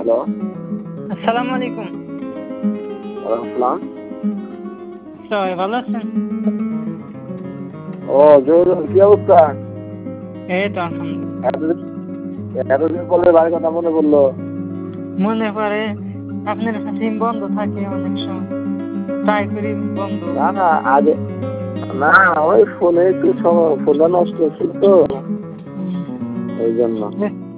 Hello, আসসালামু আলাইকুম। ওয়ালাইকুম আসসালাম। সবাই ভালো আছেন? ও জহিরুল, কি অবস্থা? এই তো আলহামদুলিল্লাহ। এতদিন এতদিন পরে বাড়ির কথা মনে পড়লো। মনে পড়ে, আপনার সিম বন্ধ থাকে অনেক সময়, ট্রাই করি বন্ধ। না না, আগে না, ওই ফোনে একটু ফোনটা নষ্ট হচ্ছিল তো, হুম, এই জন্য।